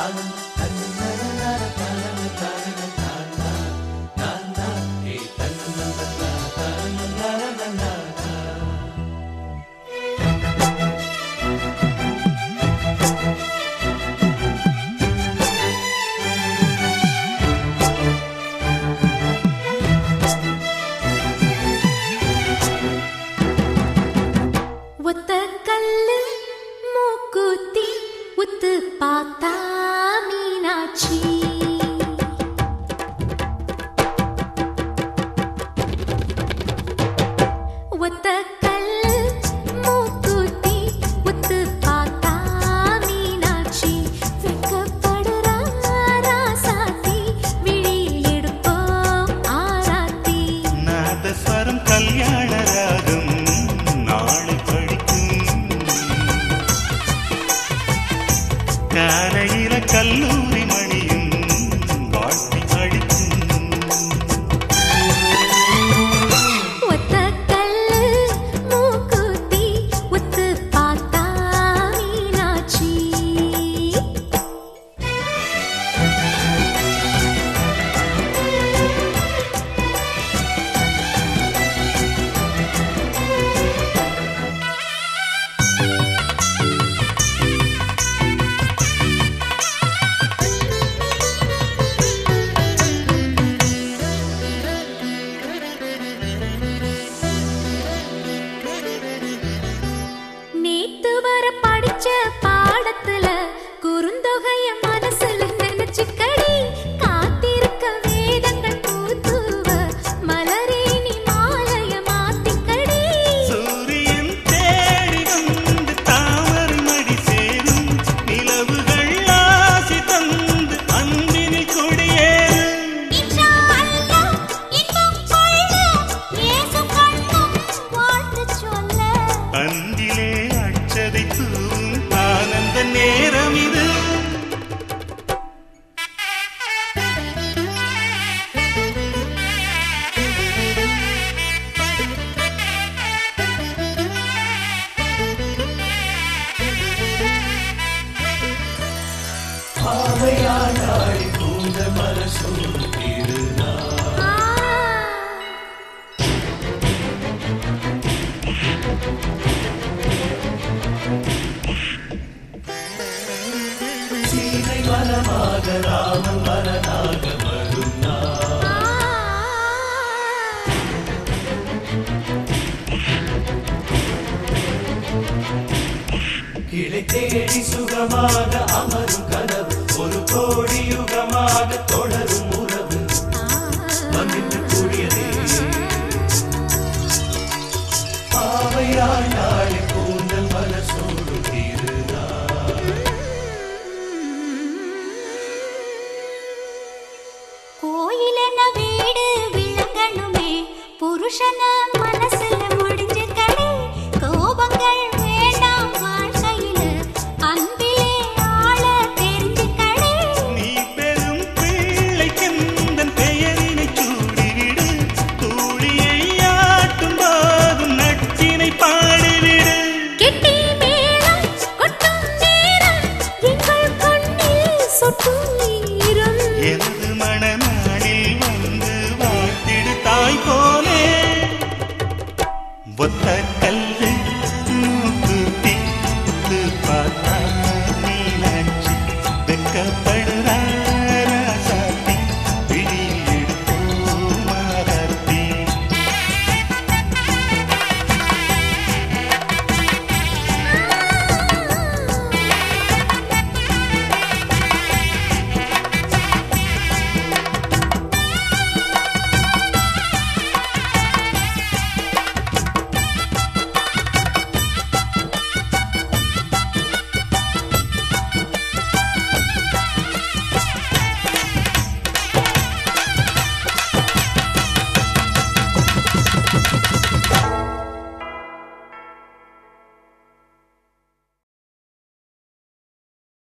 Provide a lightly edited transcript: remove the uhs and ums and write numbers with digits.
கல்லூரி மணியும் வாழ்த்தி அடிக்கும். ஒத்த கல்லு மூக்குத்தி ஒத்து பார்த்தா மீனாட்சி. பாடத்துல குறுந்தொகைய மனசுல நினைச்சுக்கடி காத்திருக்க வேதங்கள் பூத்துவ மலரே நீ மாலைய மாத்திக்கடி. சூரியன் தேடி வந்து தாமரை மடி சேரும் நிலவுகள் ஆசி தந்து அன்பினில் கொடியேறும். இன்ஷா அல்லாஹ் இன்பம் கொள்ள இயேசு கண்ணும் வாழ்த்து சொல்ல அன்பிலே அச்சதை தூவும் ஆனந்த நேரம் இது. ஆவையாடி கூந்த மரசூர் திருநாள் சீதை வனமாக ராமன் வரனாக வரும் நாள். கிளை தேடி சுகமாக அமரும் கனவு ஒரு கோடி யுகமாக தொடரும்.